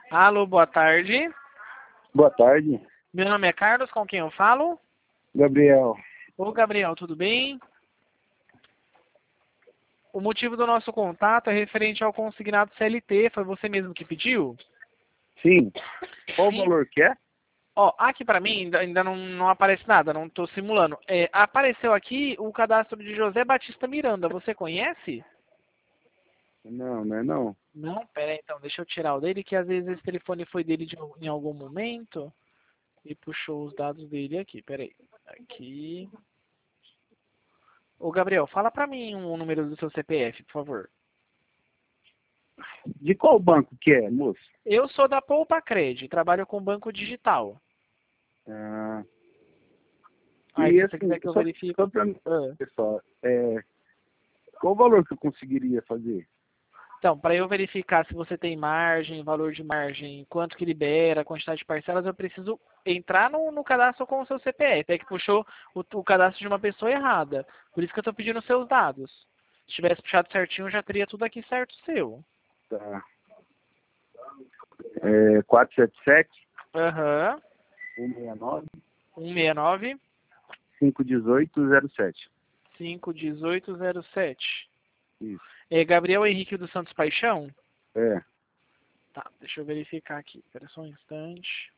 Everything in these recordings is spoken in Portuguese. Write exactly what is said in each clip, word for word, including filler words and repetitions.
Alô, boa tarde. Boa tarde, Meu nome é Carlos, com quem eu falo? Gabriel. Ô, Gabriel, tudo bem? O motivo do nosso contato é referente ao consignado C L T. Foi você mesmo que pediu? Sim. Qual o Sim. valor que é? Ó, aqui pra mim ainda, ainda não, não aparece nada, não tô simulando. É, apareceu aqui o cadastro de José Batista Miranda. Você conhece? Não, não é não. Não? Pera aí, então, deixa eu tirar o dele, que às vezes esse telefone foi dele de, al- em algum momento e puxou os dados dele aqui. Pera aí. Aqui. Ô, Gabriel, fala pra mim o número do seu C P F, por favor. De qual banco que é, moço? Eu sou da Poupa Cred, trabalho com banco digital. Ah, Aí, e se você assim, quiser que eu só, verifique... só para mim, Ah. pessoal, é, qual o valor que eu conseguiria fazer? Então, para eu verificar se você tem margem, valor de margem, quanto que libera, quantidade de parcelas, eu preciso entrar no, no cadastro com o seu C P F. É que puxou o, o cadastro de uma pessoa errada. Por isso que eu estou pedindo os seus dados. Se tivesse puxado certinho, eu já teria tudo aqui certo seu. Tá. É, quatro sete sete, Aham. um seis nove, um seis nove, cinco um oito zero sete. cinco um oito zero sete. Isso. É Gabriel Henrique dos Santos Paixão? É. Tá, deixa eu verificar aqui. Espera só um instante.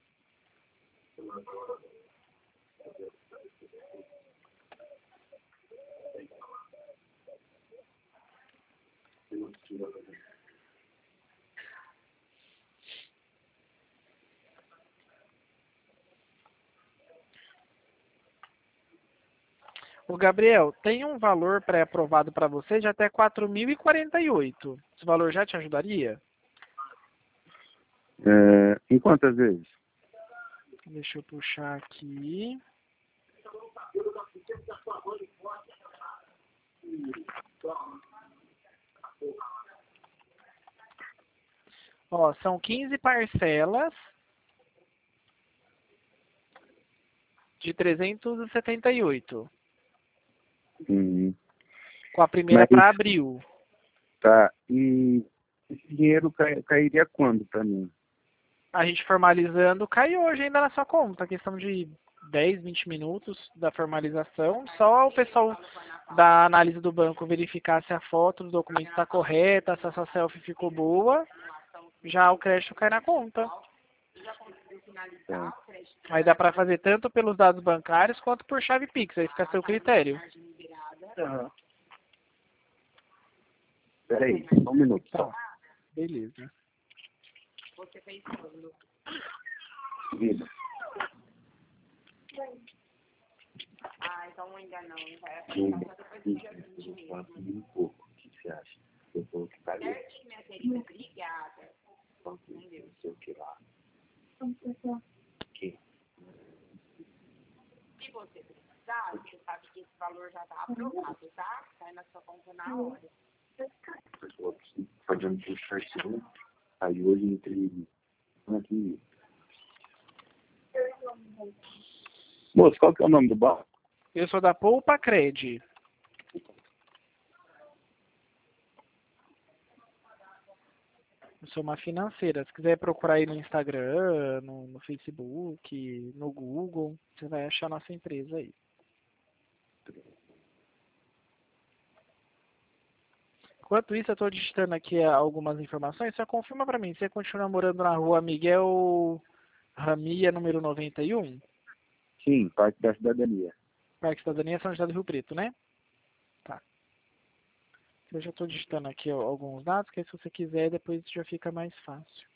O Gabriel, tem um valor pré-aprovado para você de até quatro mil e quarenta e oito. Esse valor já te ajudaria? É, em quantas vezes? Deixa eu puxar aqui. Ó, são quinze parcelas de trezentos e setenta e oito. Hum, Com a primeira mas, para abril. tá, e esse dinheiro cai- cairia quando para mim? A gente formalizando, cai hoje ainda na sua conta. Questão de dez, vinte minutos da formalização. Só o pessoal da análise do banco verificar se a foto do documento está correta, se a sua selfie ficou boa. Já o crédito cai na conta. Tá. Aí dá para fazer tanto pelos dados bancários quanto por chave Pix. Aí fica a seu critério. Aham. Peraí, só um minuto só. Tá, beleza. Vida. Ah, então ainda não. Vai Hum, apresentar só depois do dia vinte mesmo. quatro mil e pouco. O que você acha? Eu vou ficar ali. Certinho, minha querida. Obrigada. Não sei o que lá. Que? Se você precisar, você sabe que esse valor já está aprovado, tá? Sai na sua conta na hora. Fazendo tudo certinho. Aí hoje entre aqui. Moço, qual que é o nome do banco? Eu sou da Poupa Cred. Eu sou uma financeira. Se quiser procurar aí no Instagram, no, no Facebook, no Google, você vai achar nossa empresa aí. Enquanto isso, eu estou digitando aqui algumas informações. Só confirma para mim, você continua morando na rua Miguel Ramia, número noventa e um? Sim, Parque da Cidadania. Parque Cidadania, São José do Rio Preto, né? Tá. Eu já estou digitando aqui ó, alguns dados, que aí se você quiser, depois já fica mais fácil.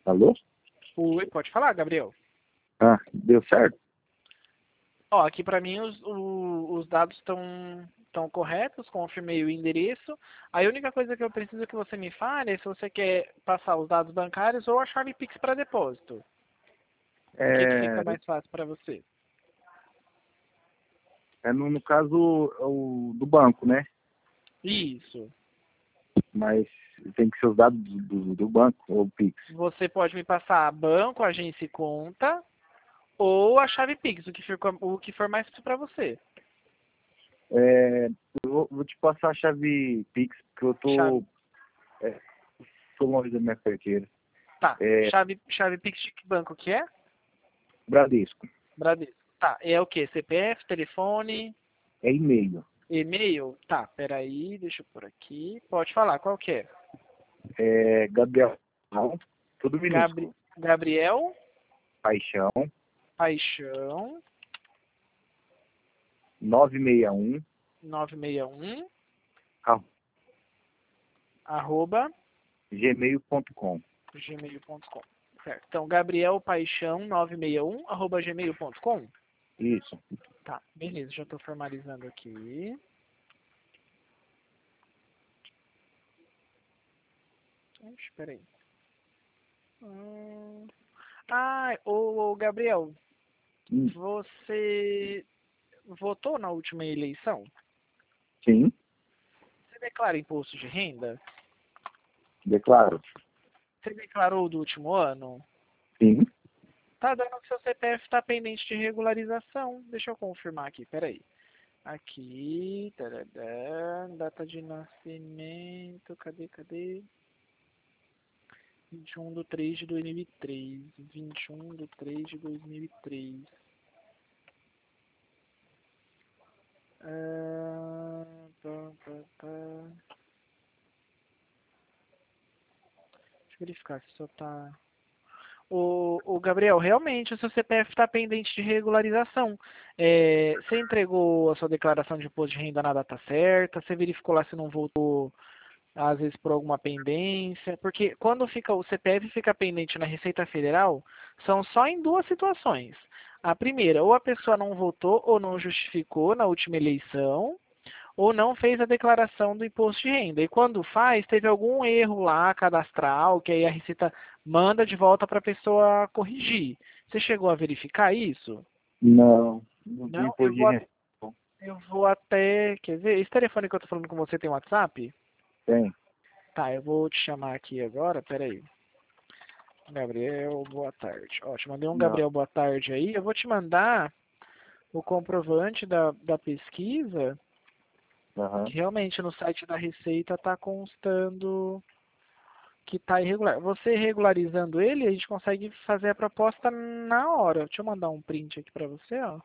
Alô? Oi, pode falar, Gabriel. Ah, deu certo? Ó, aqui para mim os, o- os dados estão estão corretos, confirmei o endereço. A única coisa que eu preciso que você me fale é se você quer passar os dados bancários ou a chave Pix para depósito. O que, que É, fica mais fácil para você? é no, no caso o do banco, né? Isso. Mas tem que ser os dados do, do, do banco ou Pix. Você pode me passar banco, agência e conta ou a chave Pix, o que for, o que for mais fácil para você. É, eu vou, vou te passar a chave Pix, porque eu tô, Chave, é, tô longe da minha carteira. tá. É, Chave, chave Pix de que banco que é? Bradesco. Bradesco. Tá. É o quê? C P F, telefone, É e-mail. e-mail? Tá, peraí, deixa eu pôr aqui. Pode falar, qual que é? É Gabriel, tudo Gabri, minúsculo. Gabriel Paixão, Paixão nove seis um, nove seis um arroba arroba gmail ponto com. gmail ponto com. Certo. Então, Gabriel Paixão nove seis um arroba gmail ponto com. Isso. Tá, beleza, já estou formalizando aqui. Ixi, peraí. Hum... Ah, ô, ô Gabriel, Hum, você votou na última eleição? Sim, Você declara imposto de renda? declaro. Você declarou do último ano? Sim. Tá dando que seu C P F está pendente de regularização. Deixa eu confirmar aqui, peraí. Aqui, tarará, data de nascimento, cadê, cadê? vinte e um de três de dois mil e três. vinte e um de três de dois mil e três. Ah, tá, tá, tá. Deixa eu verificar se só tá... O, o Gabriel, realmente o seu C P F está pendente de regularização. É, você entregou a sua declaração de imposto de renda na data certa? Você verificou lá se não voltou, às vezes por alguma pendência? Porque quando fica o C P F fica pendente na Receita Federal, são só em duas situações. A primeira, ou a pessoa não votou ou não justificou na última eleição, ou não fez a declaração do imposto de renda. E quando faz, teve algum erro lá cadastral, que aí a Receita manda de volta para a pessoa corrigir. Você chegou a verificar isso? Não, não tem Não, eu imposto de vou, a- renda. eu vou até... Quer ver? Esse telefone que eu estou falando com você tem WhatsApp? Tem. Tá, eu vou te chamar aqui agora, peraí. Gabriel, boa tarde. Ó, te mandei um Não. Gabriel, boa tarde aí. Eu vou te mandar o comprovante da, da pesquisa, Aham. que realmente no site da Receita está constando que está irregular. Você regularizando ele, a gente consegue fazer a proposta na hora. Deixa eu mandar um print aqui para você, ó.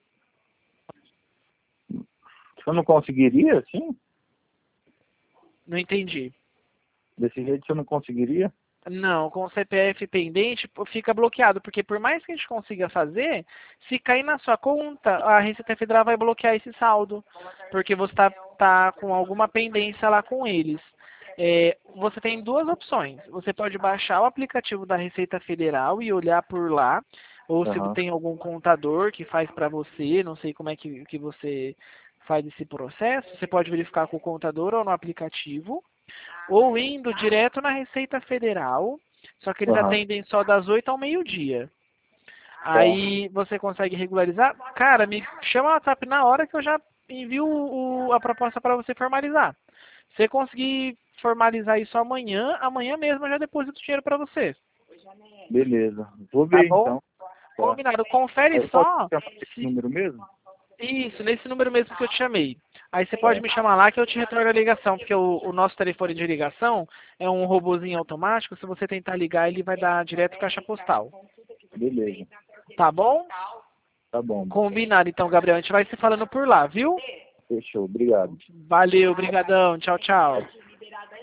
Você não conseguiria, assim? Não entendi. Desse jeito você não conseguiria? Não, com o C P F pendente pô, fica bloqueado, porque por mais que a gente consiga fazer, se cair na sua conta, a Receita Federal vai bloquear esse saldo, porque você está tá com alguma pendência lá com eles. É, você tem duas opções. Você pode baixar o aplicativo da Receita Federal e olhar por lá, ou se Aham. tem algum contador que faz para você, não sei como é que, que você faz esse processo, você pode verificar com o contador ou no aplicativo, ou indo direto na Receita Federal, só que eles Aham. atendem só das oito ao meio-dia. Tá. Aí você consegue regularizar. Cara, me chama o WhatsApp na hora que eu já envio o, a proposta para você formalizar. Se você conseguir formalizar isso amanhã, amanhã mesmo eu já deposito o dinheiro para você. Beleza. Vou Tá ver, bom? então. Tá. Combinado. Confere Eu posso só chamar esse se... número mesmo? Isso, nesse número mesmo que eu te chamei. Aí você pode Tá. me chamar lá que eu te retorno a ligação, porque o, o nosso telefone de ligação é um robozinho automático. Se você tentar ligar, ele vai dar direto caixa postal. Beleza. Tá bom? Tá bom. Combinado, então, Gabriel. A gente vai se falando por lá, viu? Fechou. Obrigado. Valeu, brigadão. Tchau, tchau.